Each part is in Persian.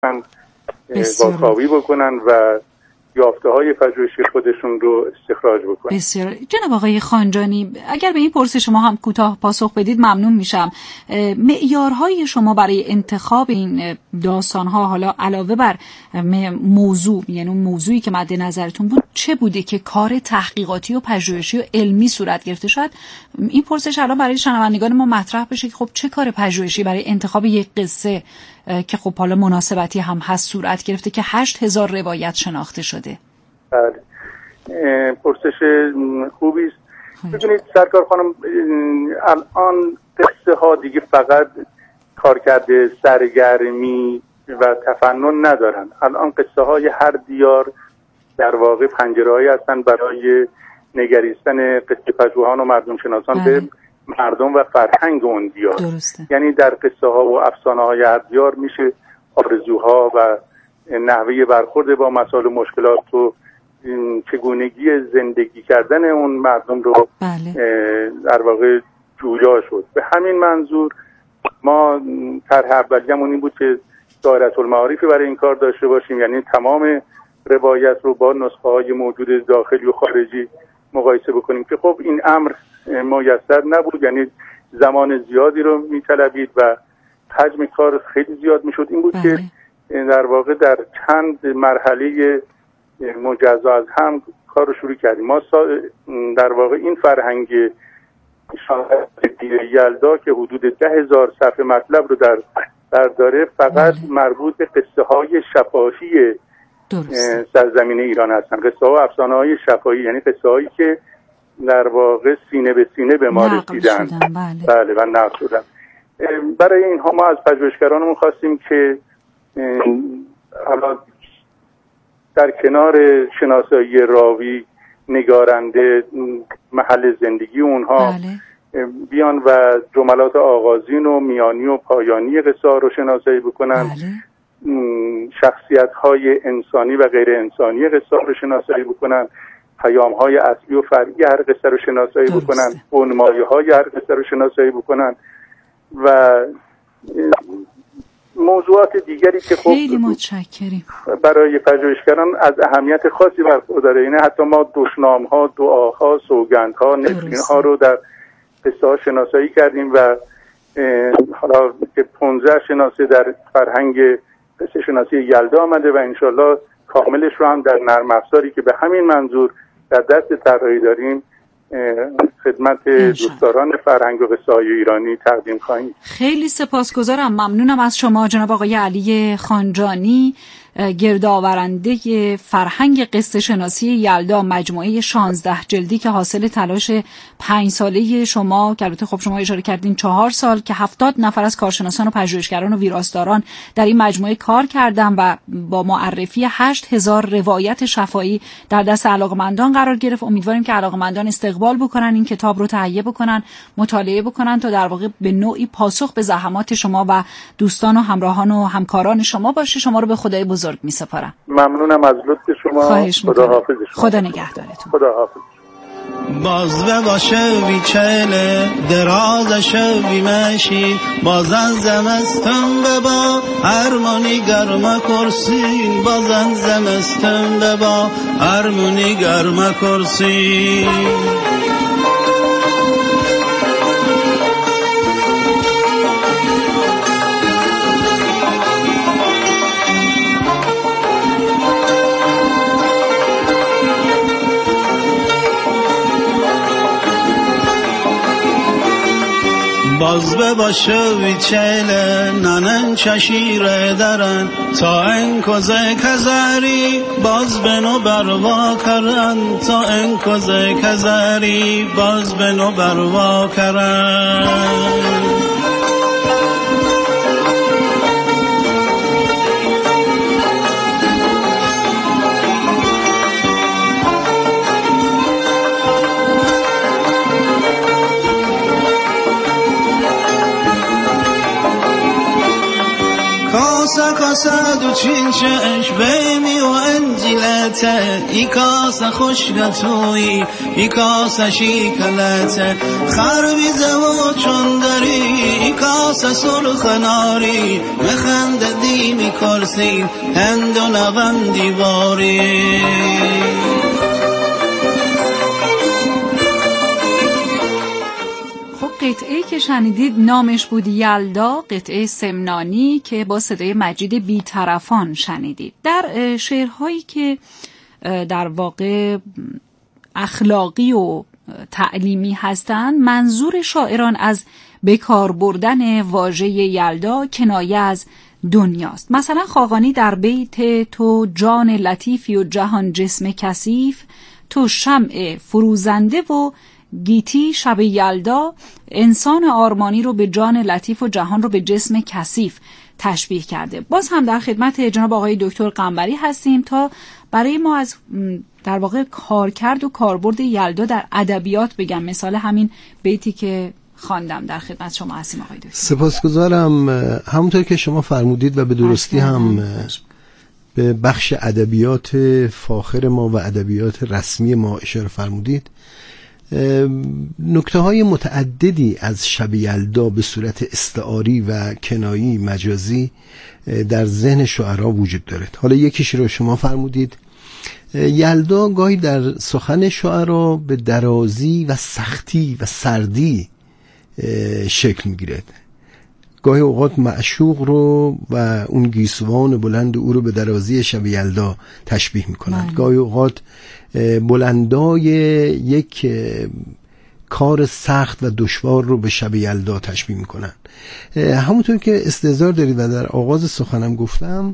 واکاوی بکنن و یافته‌های پژوهشی خودشون رو استخراج بکنن. بسیار. جناب آقای خانجانی، اگر به این پرسش شما هم کوتاه پاسخ بدید ممنون میشم. معیارهای شما برای انتخاب این داستان‌ها، حالا علاوه بر موضوع، یعنی اون موضوعی که مد نظرتون بود، چه بوده که کار تحقیقاتی و پژوهشی و علمی صورت گرفته؟ شاید این پرسش الان برای شنوندگان ما مطرح بشه که خب چه کار پژوهشی برای انتخاب یک قصه که خب حالا مناسبتی هم هست صورت گرفته که 8000 روایت شناخته شده؟ بله، پرسش خوبی است. ببینید سرکار خانم، الان قصه ها دیگه فقط کارکرد سرگرمی و تفنن ندارن. الان قصه های هر دیار در واقع پنجره‌ای هستن برای نگریستن قصه پژوهان و مردم شناسان به مردم و فرهنگ اون دیار. درسته. یعنی در قصه ها و افسانه های هر دیار میشه آرزوها و نحوه برخورد با مسائل و مشکلات و چگونگی زندگی کردن اون مردم رو در واقع جویا شد. به همین منظور ما طرح اولیه‌مون این بود که دایره المعارف برای این کار داشته باشیم، یعنی تمام روایت رو با نسخه های موجود داخلی و خارجی مقایسه بکنیم که خب این امر میسر نبود، یعنی زمان زیادی رو میطلبید و حجم کار خیلی زیاد میشد. این بود که در واقع در چند مرحله مجزا از هم کار رو شروع کردیم. ما در واقع این فرهنگ شاهد یلدا که حدود 10,000 صفحه مطلب رو در داره فقط مربوط به قصه های شفاهی سرزمین ایران هستن، قصه ها و افسانه های شفاهی، یعنی قصه هایی که در واقع سینه به سینه به ما رسیدن. بله و نقل شدن. برای اینها ما از پژوهشگرانمون خواستیم که حالا در کنار شناسایی راوی، نگارنده، محل زندگی اونها بیان و جملات آغازین و میانی و پایانی قصه ها رو شناسایی بکنن، شخصیت‌های انسانی و غیر انسانی قصه ها رو شناسایی بکنن، پیام‌های اصلی و فرعی هر قصه رو شناسایی بکنن، بنمایه‌های هر قصه رو شناسایی بکنن و موضوعات دیگری که خب خیلی متشکریم برای پژوهشگران از اهمیت خاصی برخورداره. اینه حتی ما دشنام‌ها، دعاها، سوگندها، نفرین‌ها رو در قصه ها شناسایی کردیم و حالا که 15 شناسه در فرهنگ قصه شناسی یلدا آمده و انشالله کاملش رو هم در نرم افزاری که به همین منظور در دست طراحی داریم خدمت دوستداران فرهنگ و قصه های ایرانی تقدیم خواهیم. خیلی سپاسگزارم، ممنونم از شما جناب آقای علی خانجانی، گردآورنده فرهنگ قصه شناسی یلدا، مجموعه 16 جلدی که حاصل تلاش 5 ساله شما که البته خب شما اشاره کردین 4 سال که 70 نفر از کارشناسان و پژوهشگران و ویراستاران در این مجموعه کار کردن و با معرفی 8000 روایت شفاهی در دست علاقمندان قرار گرفت. امیدواریم که علاقمندان استقبال بکنن، این کتاب رو تهیه بکنن، مطالعه بکنن تا در واقع به نوعی پاسخ به زحمات شما و دوستان و همراهان و همکاران شما باشه. شما رو به خدای بزرگ می‌سپارم. ممنونم از لطف شما. خدا حافظ شما. خدا نگهدارتون. خدا حافظ. باز باشه بیچله درازش بیمشی بازن زمستن ببا هرمونی گرم کرسین بازن زمستن ببا هرمونی گرم کرسین. باز باشه ویچله ننن چشیره درن تا این کوزه کزاری باز بنو بروا کرن تا این کوزه کزاری باز بنو بروا کرن. کاسه دو چینچش بیمی و انجیلته ای کاسه خوشگتوی ای کاسه شیکلته خربیزه و چندری ای کاسه سرخناری مخنده دیمی کرسین هند و لغندی باری. قطعه‌ای که شنیدید نامش بود یلدا، قطعه سمنانی که با صدای مجید بی‌طرفان شنیدید. در شعرهایی که در واقع اخلاقی و تعلیمی هستند، منظور شاعران از بکار بردن واژه یلدا کنایه از دنیاست. مثلا خاقانی در بیت تو جان لطیفی و جهان جسم کثیف، تو شمع فروزنده و گیتی شب یلدا، انسان آرمانی رو به جان لطیف و جهان رو به جسم کثیف تشبیه کرده. باز هم در خدمت جناب آقای دکتر قنبری هستیم تا برای ما از در واقع کارکرد و کاربرد یلدا در ادبیات بگم. مثال همین بیتی که خواندم در خدمت شما هستیم آقای دکتر. سپاسگزارم. همونطور که شما فرمودید و به درستی هم به بخش ادبیات فاخر ما و ادبیات رسمی ما اشاره فرمودید، نکته های متعددی از شب یلدا به صورت استعاری و کنایی مجازی در ذهن شعرا وجود دارد. حالا یکیش رو شما فرمودید. یلدا گاهی در سخن شعرا به درازی و سختی و سردی شکل میگیرد. گاهی اوقات معشوق رو و اون گیسوان بلند او رو به درازی شب یلدا تشبیه میکنند. گاهی اوقات بلندای یک کار سخت و دشوار رو به شب یلدا تشبیه میکنن. همونطور که استحضار دارید و در آغاز سخنم گفتم،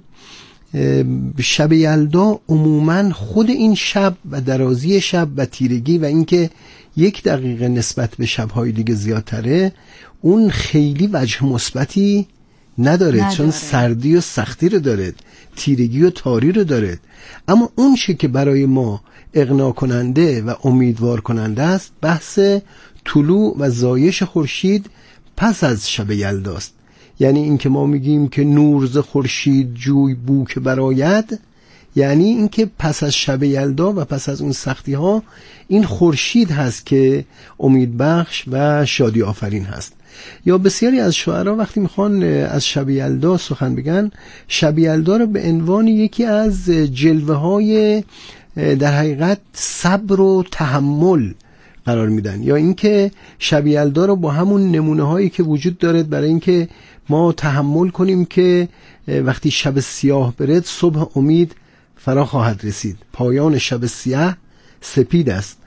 شب یلدا عموماً خود این شب و درازی شب و تیرگی و اینکه 1 دقیقه نسبت به شب‌های دیگه زیادتره، اون خیلی وجه مثبتی نداره، چون سردی و سختی رو داره، تیرگی و تاری رو داره. اما اون چیزی که برای ما اقناع کننده و امیدوار کننده است، بحث طلوع و زایش خورشید پس از شب یلداست. یعنی این که ما میگیم که نور ز خورشید جوی بو که برآید، یعنی این که پس از شب یلدا و پس از اون سختی ها این خورشید هست که امید بخش و شادی آفرین هست. یا بسیاری از شعرا وقتی میخوان از شب یلدا سخن بگن، شب یلدا رو به عنوان یکی از جلوه های در حقیقت صبر و تحمل قرار میدن، یا اینکه شب یلدا رو با همون نمونه هایی که وجود داره برای اینکه ما تحمل کنیم که وقتی شب سیاه برد صبح امید فرا خواهد رسید، پایان شب سیاه سپید است.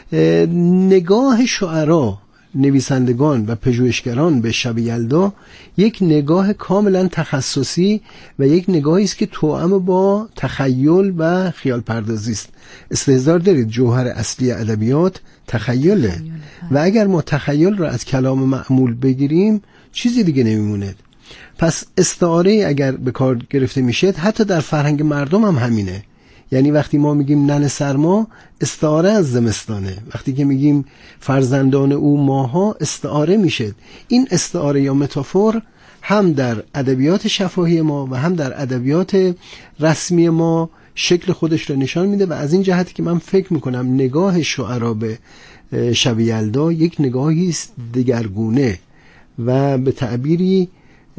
نگاه شعرا، نویسندگان و پژوهشگران به شب یلدا یک نگاه کاملا تخصصی و یک نگاهی است که توأم با تخیل و خیال پردازی است. استحضار دارید جوهر اصلی ادبیات تخیله و اگر ما تخیل را از کلام معمول بگیریم چیزی دیگه نمیمونه. پس استعاره اگر به کار گرفته میشه، حتی در فرهنگ مردم هم همینه. یعنی وقتی ما میگیم نن سرما، استعاره از زمستانه. وقتی که میگیم فرزندان او ماها، استعاره میشه. این استعاره یا متافور هم در ادبیات شفاهی ما و هم در ادبیات رسمی ما شکل خودش رو نشان میده و از این جهتی که من فکر میکنم نگاه شعرا به شب یلدا یک نگاهی است دگرگونه و به تعبیری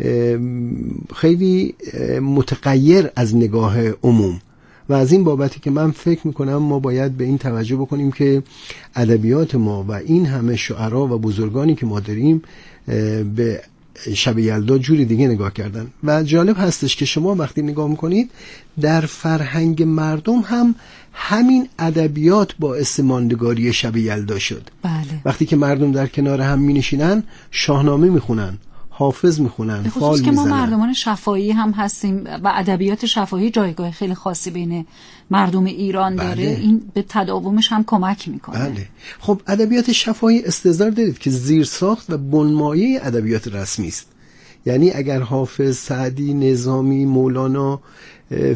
خیلی متغیر از نگاه عموم. و از این بابتی که من فکر میکنم ما باید به این توجه بکنیم که ادبیات ما و این همه شعرا و بزرگانی که ما داریم به شب یلدا جوری دیگه نگاه کردن. و جالب هستش که شما وقتی نگاه میکنید در فرهنگ مردم هم همین ادبیات باعث ماندگاری شب یلدا شد. بله. وقتی که مردم در کنار هم مینشینن، شاهنامه میخونن، حافظ میخونن، فال میزنن. که ما مردمان شفاهی هم هستیم و ادبیات شفاهی جایگاه خیلی خاصی بین مردم ایران داره. این به تداومش هم کمک میکنه. بله. خب ادبیات شفاهی استحضار دارید که زیرساخت و بنمایه ادبیات رسمی است. یعنی اگر حافظ، سعدی، نظامی، مولانا،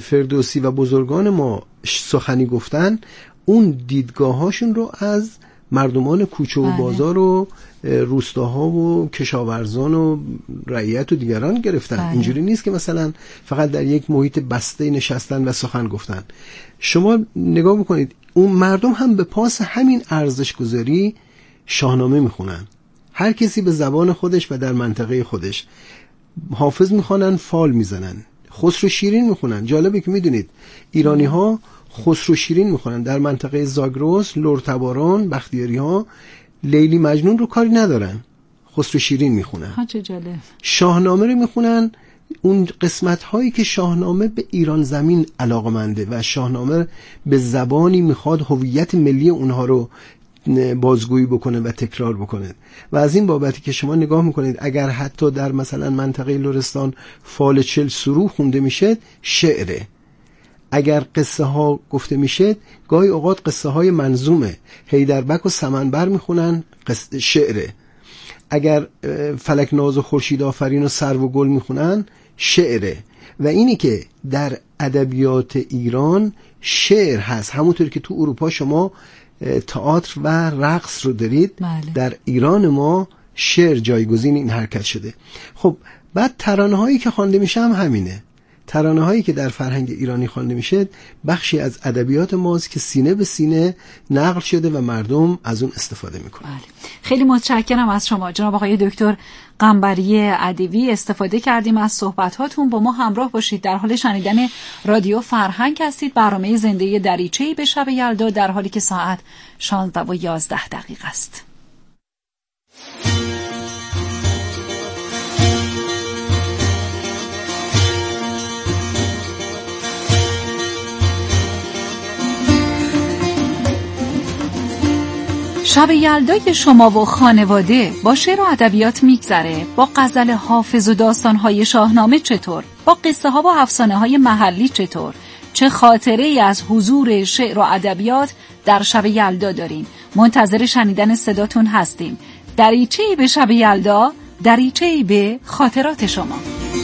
فردوسی و بزرگان ما سخنی گفتن، اون دیدگاهاشون رو از مردمان کوچه و بازار و روستاها و کشاورزان و رعیت و دیگران گرفتن. اینجوری نیست که مثلا فقط در یک محیط بسته نشستن و سخن گفتن. شما نگاه بکنید اون مردم هم به پاس همین ارزش گذاری شاهنامه میخونن، هر کسی به زبان خودش و در منطقه خودش. حافظ میخوانن، فال میزنن، خسرو شیرین میخونن. جالبه که میدونید ایرانی ها خسرو شیرین میخونن، در منطقه زاگرس، لرتباران، بختیاری ها لیلی مجنون رو کاری ندارن، خسرو شیرین میخونن. چه جالب. شاهنامه رو میخونن، اون قسمت هایی که شاهنامه به ایران زمین علاقمنده و شاهنامه به زبانی میخواد هویت ملی اونها رو بازگویی بکنه و تکرار بکنه. و از این بابتی که شما نگاه میکنید اگر حتی در مثلا منطقه لرستان فال 40 سرو خونده میشه شعره، اگر قصه ها گفته میشه گاهی اوقات قصه های منظومه، حیدربک و سمنبر میخونن شعره، اگر فلک ناز و خورشید آفرین و سرو و گل میخونن شعره. و اینی که در ادبیات ایران شعر هست، همونطور که تو اروپا شما تئاتر و رقص رو دارید، در ایران ما شعر جایگزین این حرکت شده. خب بعد ترانه هایی که خوانده میشه هم همینه، ترانه هایی که در فرهنگ ایرانی خوانده میشه بخشی از ادبیات ماست که سینه به سینه نقل شده و مردم از اون استفاده میکنن. خیلی متشکرم از شما جناب آقای دکتر قنبری عدوی، استفاده کردیم از صحبتاتون. با ما همراه باشید، در حال شنیدن رادیو فرهنگ هستید، برنامه زنده دریچه‌ای به شب یلدا، در حالی که ساعت 16:11 است. شب یلدای شما و خانواده با شعر و ادبیات میگذره. با غزل حافظ و داستان‌های شاهنامه چطور؟ با قصه ها و افسانه‌های محلی چطور؟ چه خاطره ای از حضور شعر و ادبیات در شب یلدا داریم؟ منتظر شنیدن صداتون هستیم. دریچه‌ای به شب یلدا، دریچه‌ای به خاطرات شما.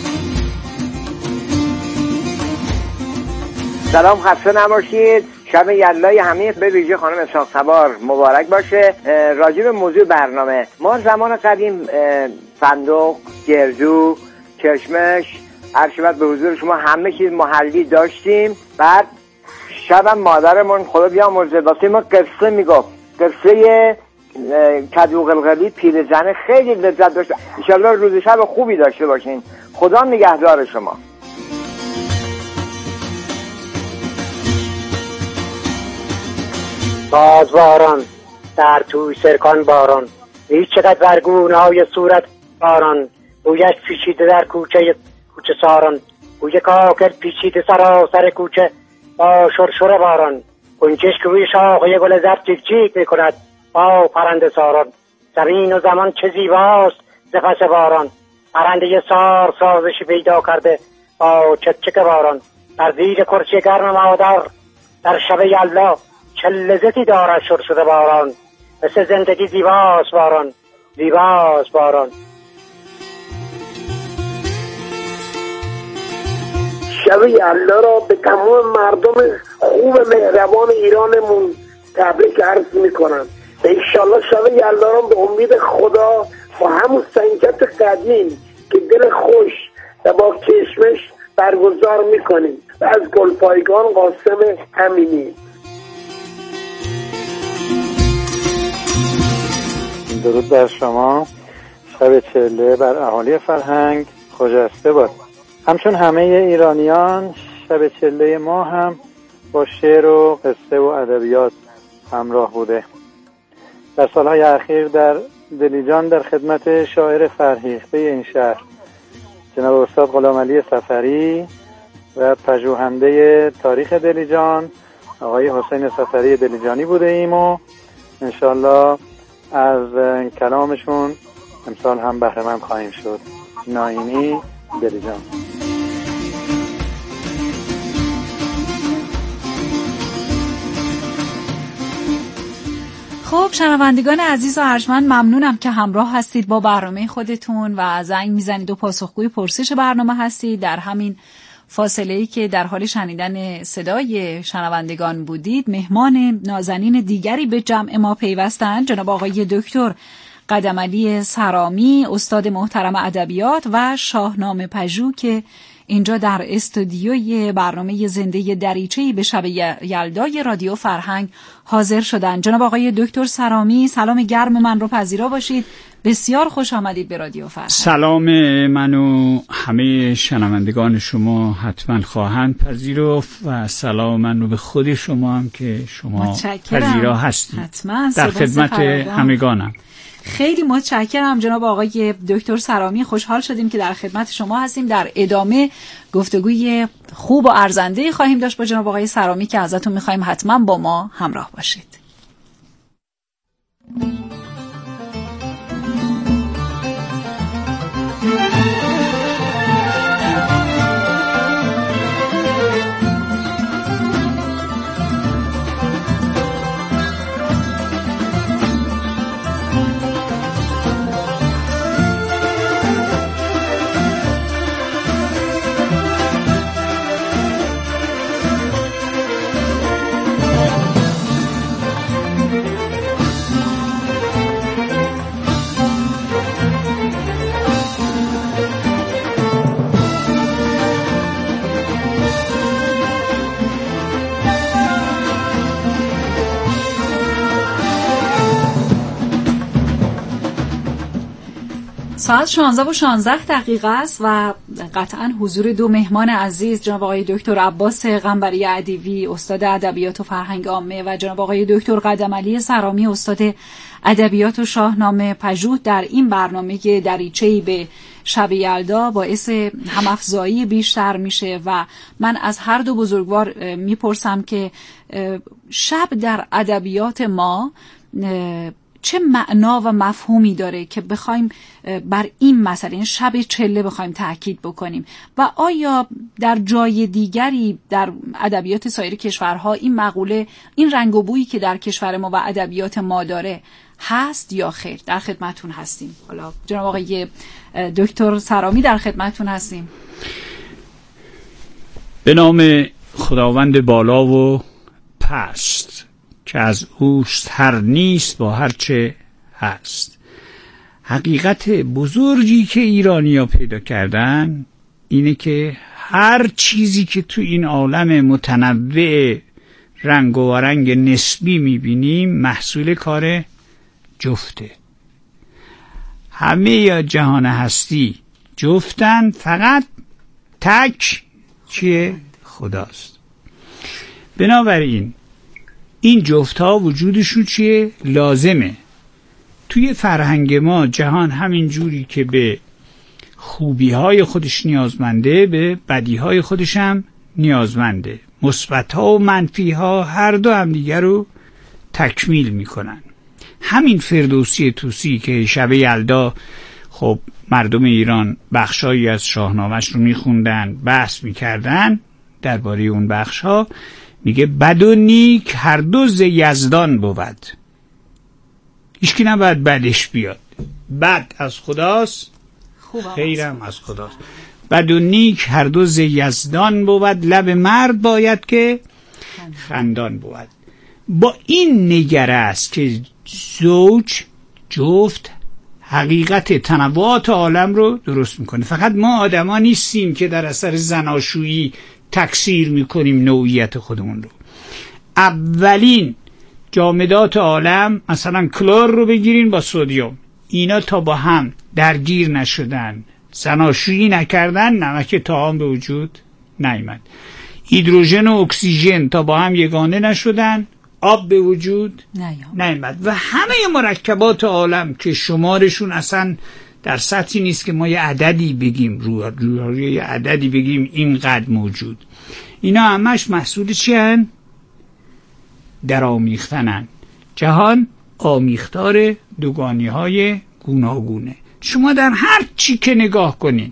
سلام، خسته نباشید. شب یلدای همه به ویژه خانم اسحاق سوار مبارک باشه. راجع به موضوع برنامه، ما زمان قدیم صندوق، گردو، کشمش، عرشبت به حضور شما همه چیز محلی داشتیم. بعد شبم مادرمون خدا بیامرزه واسه ما قصه میگفت، قصه کدو قلقلی پیرزنه، خیلی لذت داشت. ان شاءالله روز شب خوبی داشته باشین. خدا نگهدار شما. باز باران در توی سرکان باران، هیچ چقدر برگونهای صورت باران، بویش پیچیده در کوچه ساران، بوی کاکر پیچیده سراسر کوچه با شرشر باران، گنجش که روی شاخه گل زرد جیک جیک میکند با پرنده ساران، زمین و زمان چه زیباست ز پس باران، پرنده سار سازشی پیدا کرده با چکچک باران، در زیر کرسی گرم مادر در شب یلدا چه لذتی دارد شرشر باران، مثل زندگی زیباست باران، زیباست باران. شب یلدا را به تمام مردم خوب مهربان ایرانمون تبریک عرض میکنم. انشالله شب یلدا را به امید خدا با همون سنگت قدیم که دل خوش و با کشمش برگزار میکنیم. و از گلپایگان قاسم امینی. درود بر شما. شب چله بر اهالی فرهنگ خجسته باد. همچون همه ایرانیان شب چله ما هم با شعر و قصه و ادبیات همراه بوده. در سالهای اخیر در دلیجان در خدمت شاعر فرهیخته این شهر جناب استاد غلامعلی صفری و پژوهنده تاریخ دلیجان آقای حسین صفری دلیجانی بوده ایم و انشالله از کلامشون امسال هم بهره‌مند خواهیم شد. ناینی دلیجان. خب شنوندگان عزیز و ارجمند، ممنونم که همراه هستید با برنامه خودتون و زنگ میزنید و پاسخگوی پرسش برنامه هستید. در همین فاصله‌ای که در حال شنیدن صدای شنوندگان بودید، مهمان نازنین دیگری به جمع ما پیوستند. جناب آقای دکتر قدمعلی سرامی، استاد محترم ادبیات و شاهنامه پژوه که اینجا در استودیوی برنامه زنده دریچه‌ای به شب یلدای رادیو فرهنگ حاضر شدند. جناب آقای دکتر سرامی، سلام گرم من رو پذیرا باشید. بسیار خوش آمدید به رادیو فرهنگ. سلام منو همه شنوندگان شما حتما خواهند پذیرفت و سلام منو به خود شما هم که شما پذیرا هستید. حتما در خدمت همگانم. خیلی متشکرم جناب آقای دکتر سرامی، خوشحال شدیم که در خدمت شما هستیم. در ادامه گفتگوی خوب و ارزنده خواهیم داشت با جناب آقای سرامی که ازتون می‌خوایم حتما با ما همراه باشید. ساعت 16:16 است و قطعا حضور دو مهمان عزیز، جناب آقای دکتر عباس قنبری عدیوی، استاد ادبیات و فرهنگ عامه و جناب آقای دکتر قدمعلی سرامی، استاد ادبیات و شاهنامه پژوه، در این برنامه دریچه‌ای به شب یلدا باعث همافزایی بیشتر میشه و من از هر دو بزرگوار میپرسم که شب در ادبیات ما چه معنا و مفهومی داره که بخوایم بر این مسئله شب چله بخوایم تاکید بکنیم و آیا در جای دیگری در ادبیات سایر کشورها این مقوله، این رنگ و بویی که در کشور ما و ادبیات ما داره هست یا خیر؟ در خدمتون هستیم. حالا جناب آقای دکتر سرامی در خدمتون هستیم. به نام خداوند بالا و پست که از اوست هر نیست با هر چه هست. حقیقت بزرگی که ایرانی‌ها پیدا کردن اینه که هر چیزی که تو این عالم متنوع رنگ و رنگ نسبی میبینیم محصول کار جفته. همه یا جهان هستی جفتن، فقط تک چیه؟ خداست. بنابراین این جفت ها وجودشون چیه؟ لازمه. توی فرهنگ ما جهان همین جوری که به خوبی های خودش نیازمنده، به بدی های خودش هم نیازمنده. مثبت ها و منفی ها هر دو هم دیگر رو تکمیل میکنن. همین فردوسی توسی که شب یلدا خب مردم ایران بخشایی از شاهنامه‌اش رو میخوندن، بحث میکردن درباره اون بخش ها، میگه بد و نیک هر دو ز یزدان بود. هیچکی نباید بدش بیاد. بد از خداست، خیرم از خداست. بد و نیک هر دو ز یزدان بود، لب مرد باید که خندان بود. با این نگره است که زوج، جفت، حقیقت تنوعات عالم رو درست میکنه. فقط ما آدما نیستیم که در اثر زناشویی تکثیر میکنیم نوعیت خودمون رو. اولین جامدات عالم مثلا کلور رو بگیرین با سدیم، اینا تا با هم درگیر نشدن، زناشویی نکردن، نمک طعام به وجود نیامد. هیدروژن و اکسیژن تا با هم یگانه نشدن، آب به وجود نیامد. و همه مرکبات عالم که شمارشون اصلا در سطحی نیست که ما یه عددی بگیم، روی یه عددی بگیم اینقدر موجود، اینا همش محصول چی هن؟ در آمیختنن. جهان آمیختار دوگانی های گوناگونه. شما در هر چی که نگاه کنین،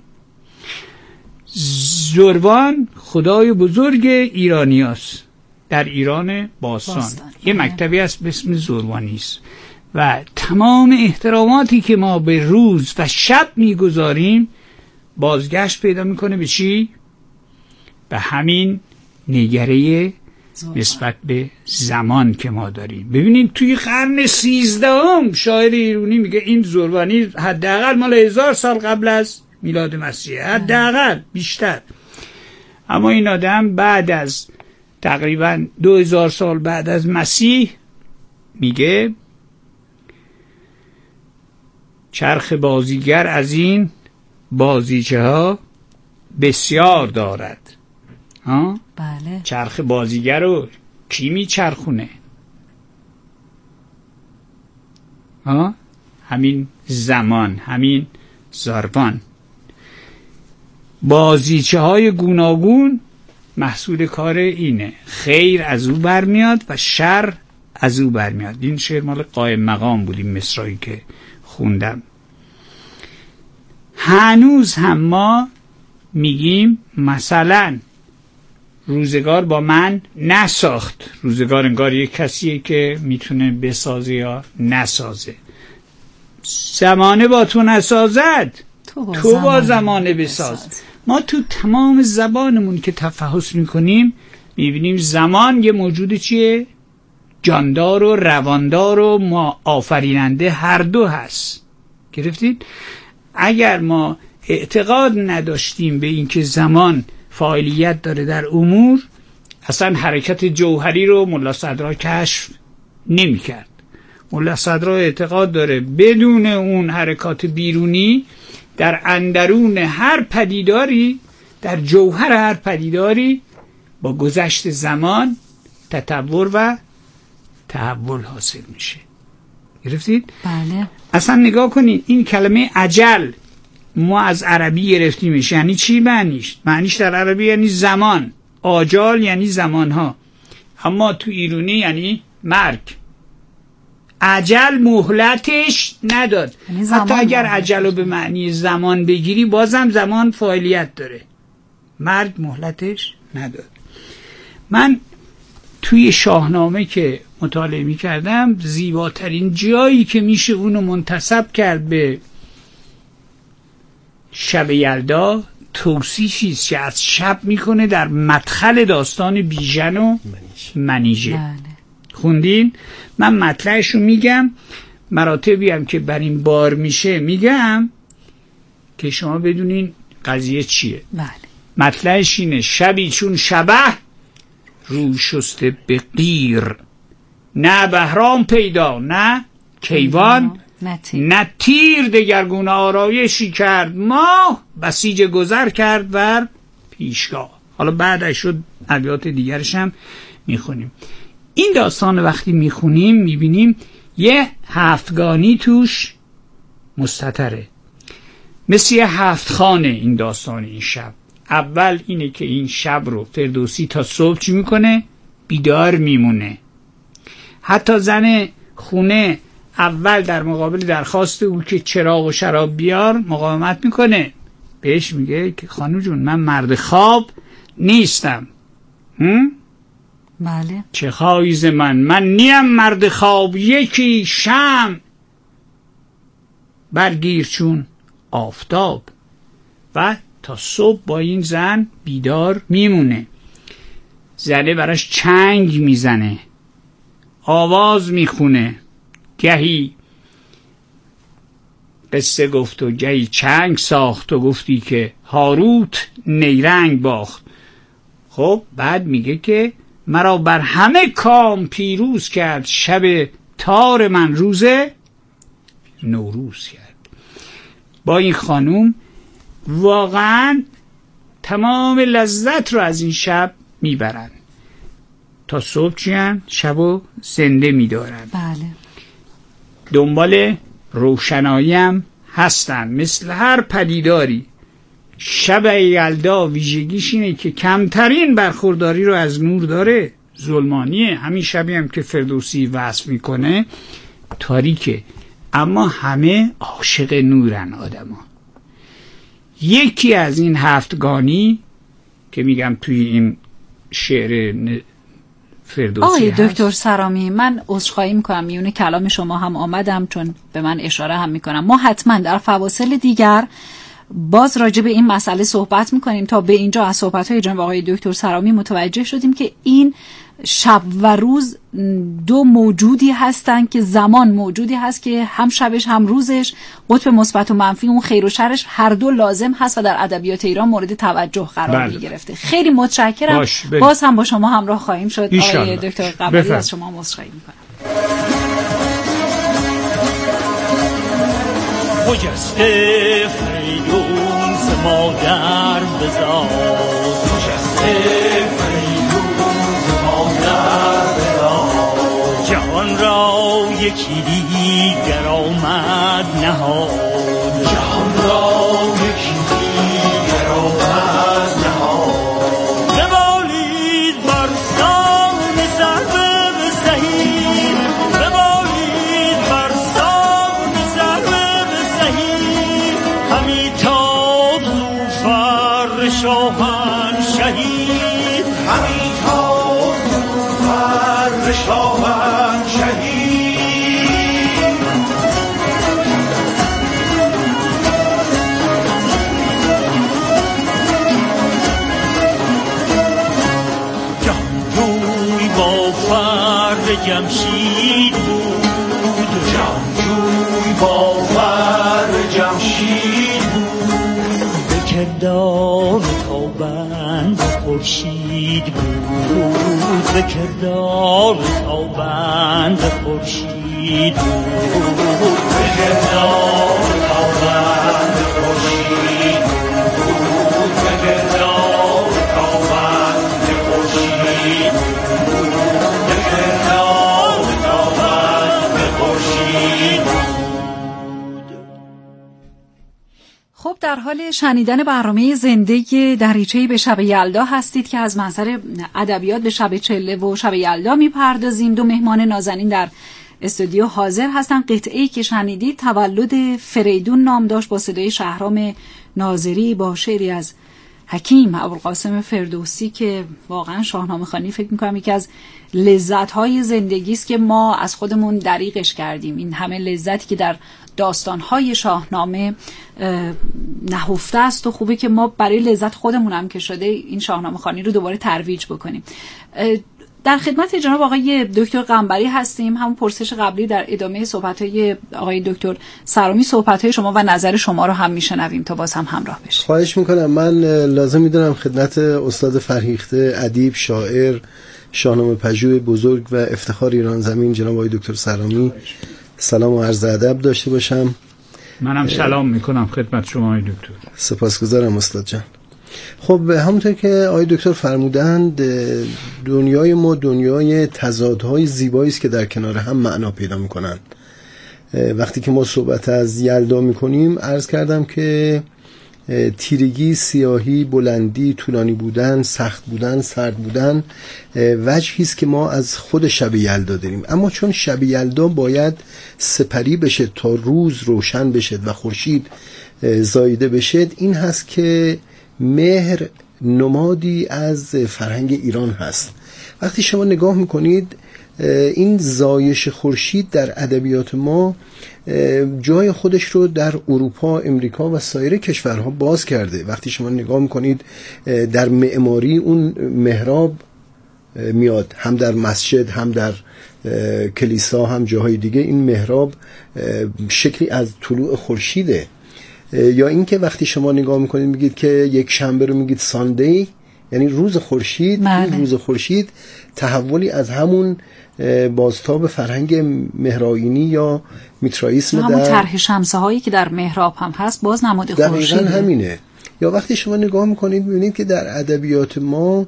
زروان خدای بزرگ ایرانیاست، در ایران باستان. یه مکتبی هست به اسم زروانیست و تمام احتراماتی که ما به روز و شب میگذاریم بازگشت پیدا میکنه به چی؟ به همین نگره نسبت به زمان که ما داریم. ببینید توی قرن 13 شاعر ایرانی میگه این زربانی حداقل مال 1000 سال قبل از میلاد مسیح، حداقل، بیشتر. اما این آدم بعد از تقریبا 2000 سال بعد از مسیح میگه چرخ بازیگر از این بازیچه ها بسیار دارد. بله. چرخ بازیگر رو کی میچرخونه؟ همین زمان، همین زربان. بازیچه های گوناگون محصول کار اینه، خیر از او برمیاد و شر از او برمیاد. این شعر مال قائم مقام بود، این مصرعی که خوندم. هنوز هم ما میگیم مثلا روزگار با من نساخت. روزگار انگار یک کسیه که میتونه بسازه یا نسازه. زمانه با تو نسازد، تو با زمانه بساز. ما تو تمام زبانمون که تفحص میکنیم میبینیم زمان یه موجود چیه؟ جاندار و رواندار و ما آفریننده هر دو هست. گرفتید؟ اگر ما اعتقاد نداشتیم به اینکه زمان فاعلیت داره در امور، اصلا حرکت جوهری رو ملا صدرا کشف نمی کرد. ملا صدرا اعتقاد داره بدون اون حرکات بیرونی در اندرون هر پدیداری، در جوهر هر پدیداری با گذشت زمان تطور و تحول حاصل میشه. گرفتید؟ بله. اصلا نگاه کنید این کلمه عجل ما از عربی گرفتیمش. یعنی چی معنیش؟ معنیش در عربی یعنی زمان. آجال یعنی زمانها، اما تو ایرانی یعنی مرگ. عجل مهلتش نداد. یعنی حتی اگر عجل رو به معنی زمان بگیری بازم زمان فاعلیت داره. مرگ مهلتش نداد. من توی شاهنامه که مطالعه می کردم زیباترین جایی که میشه اونو منتسب کرد به شب یلدا توصیفیست که از شب میکنه در مدخل داستان بیژن و منیژه. بله. خوندین؟ من مطلعش رو میگم، مراتبی هم که بر این بار میشه میگم که شما بدونین قضیه چیه. بله. مطلعش اینه: شبی چون شبه رو شسته به قیر، نه بهرام پیدا نه کیوان نه تیر، دگرگونه آرایشی کرد ماه، بسیج گذر کرد بر پیشگاه. حالا بعدش شد ابیات دیگرش هم میخونیم. این داستان وقتی میخونیم میبینیم یه هفتگانی توش مستتره، مثل یه هفت خانه این داستان این شب. اول اینه که این شب رو فردوسی تا صبح چی میکنه؟ بیدار میمونه. حتی زن خونه اول در مقابل درخواست او که چراغ و شراب بیار مقاومت میکنه، بهش میگه که خانم جون من مرد خواب نیستم. بله. چه خواهی ز من نیم مرد خواب، یکی شمع برگیر چون آفتاب. و تا صبح با این زن بیدار میمونه. زنه براش چنگ میزنه، آواز میخونه، گهی قصه گفت و گهی چنگ ساخت و گفتی که هاروت نیرنگ باخت. خب بعد میگه که مرا بر همه کام پیروز کرد، شب تار من روز نوروز کرد. با این خانوم واقعا تمام لذت رو از این شب میبرن، تا صبح چیان شبو زنده میدارن. بله. دنبال روشنایی هم هستن مثل هر پدیداری. شب یلدا ویژگیش اینه که کمترین برخورداری رو از نور داره، ظلمانیه. همین شبی هم که فردوسی وصف میکنه تاریکه، اما همه عاشق نورن آدما. یکی از این هفتگانی که میگم توی این شعر فردوسی آقای هست. دکتر سرامی، من عذرخواهی میکنم میونه کلام شما هم آمدم، چون به من اشاره هم میکنم ما حتما در فواصل دیگر باز راجع به این مسئله صحبت میکنیم. تا به اینجا از صحبت‌های جناب آقای دکتر سرامی متوجه شدیم که این شب و روز دو موجودی هستن که زمان موجودی هست که هم شبش هم روزش، قطب مثبت و منفی، اون خیر و شرش هر دو لازم هست و در ادبیات ایران مورد توجه قرار میگرفته. خیلی متشکرم. باز هم با شما همراه خواهیم شد. آقای دکتر قنبری از شما عذرخواهی میکنم. خجسته فریدون ز مادر بزاد، خجسته فریدون ز مادر بزاد، جهان را یکی دیگر آمد نهاد، جهان را یکی دیگر آمد نهاد، ببالید بر سان سرو بزهید، ببالید بر سان سرو بزهید، همی تاب زوفر شاهنشهید، همی تاب زوفر شاهنشهید. جهانجوی با فر جمشید بود، جهانجوی با فر جمشید بود، به کردار تابند خورشید بود، به کردار تابند خورشید بود، به کردار تابند خورشید بود، به کردار تابند خورشید بود، به کردار تابند خورشید بود. خب در حال شنیدن برنامه زنده دریچه‌ای به شب یلدا هستید که از منظر ادبیات به شب چله و شب یلدا میپردازیم. دو مهمان نازنین در استودیو حاضر هستن. قطعه‌ای که شنیدید تولد فریدون نام داشت با صدای شهرام ناظری با شعری از حکیم ابوالقاسم فردوسی که واقعا شاهنامه خوانی فکر می‌کنم یکی از لذت‌های زندگی است که ما از خودمون دریغش کردیم. این همه لذتی که در داستان‌های شاهنامه نهفته است و خوبه که ما برای لذت خودمون هم که شده این شاهنامه خوانی رو دوباره ترویج بکنیم. در خدمت جناب آقای دکتر قنبری هستیم. همون پرسش قبلی در ادامه صحبت‌های آقای دکتر سرامی، صحبت‌های شما و نظر شما رو هم میشنویم تا باز هم همراه بشیم. خواهش میکنم. من لازم میدونم خدمت استاد فرهیخته، ادیب، شاعر، شاهنامه پژوه بزرگ و افتخار ایران زمین جناب آقای دکتر سرامی سلام و عرض ادب داشته باشم. منم سلام میکنم خدمت شما آقای دکتر. سپاسگزارم استاد جان. خب همونطور که آقای دکتر فرمودند دنیای ما دنیای تضادهای زیبایی است که در کنار هم معنا پیدا میکنن. وقتی که ما صحبت از یلدا میکنیم عرض کردم که تیرگی، سیاهی، بلندی، طولانی بودن، سخت بودن، سرد بودن وجهی است که ما از خود شب یلدا داریم. اما چون شب یلدا باید سپری بشه تا روز روشن بشه و خورشید زایده بشه، این هست که مهر نمادی از فرهنگ ایران هست. وقتی شما نگاه میکنید این زایش خورشید در ادبیات ما جای خودش رو در اروپا، امریکا و سایر کشورها باز کرده. وقتی شما نگاه میکنید در معماری اون محراب میاد، هم در مسجد هم در کلیسا هم جاهای دیگه این محراب شکلی از طلوع خورشیده. یا اینکه وقتی شما نگاه میکنید میگید که یک شنبه رو میگید ساندی، یعنی روز خورشید. این روز خورشید تحولی از همون بازتاب فرهنگ مهرآیینی یا میترائیسم همون طرح شمسه هایی که در محراب هم هست باز نماد خورشید. دقیقاً همینه. یا وقتی شما نگاه میکنید میبینید که در ادبیات ما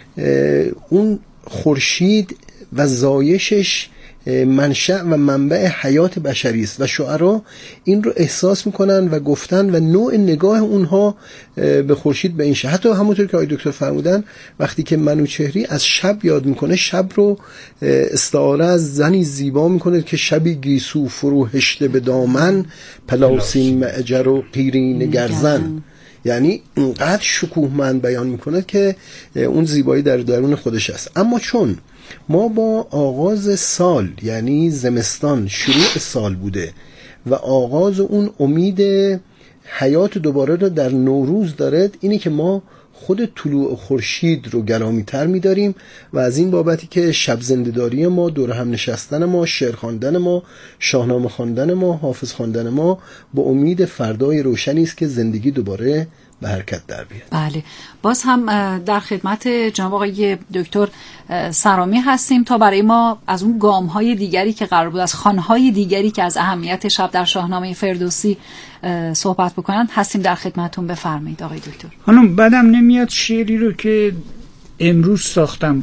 اون خورشید و زایشش منشأ و منبع حیات بشری است و شعرا این رو احساس میکنن و گفتن و نوع نگاه اونها به خورشید به این شد. حتی همونطور که آقای دکتر فرمودن وقتی که منوچهری از شب یاد میکنه، شب رو استعاره از زنی زیبا میکنه که شبی گیسو فرو هشته به دامن، پلاسین معجر و قیرین گرزن. یعنی اینقدر شکوهمند بیان میکنه که اون زیبایی در درون خودش است. اما چون ما با آغاز سال یعنی زمستان شروع سال بوده و آغاز اون امید حیات دوباره رو در نوروز دارد، اینه که ما خود طلوع خورشید رو گرامی‌تر می‌داریم و از این بابتی که شب زنده‌داری ما، دور هم نشستن ما، شعر خواندن ما، شاهنامه خواندن ما، حافظ خواندن ما، با امید فردای روشنی است که زندگی دوباره به حرکت در بیاد. بله، باز هم در خدمت جناب آقای دکتر سرامی هستیم تا برای ما از اون گام‌های دیگری که قرار بود، از خوان‌های دیگری که از اهمیت شب در شاهنامه فردوسی صحبت بکنند هستیم در خدمتتون. بفرمایید آقای دکتر. خانم، بعدم نمیاد شعری رو که امروز ساختم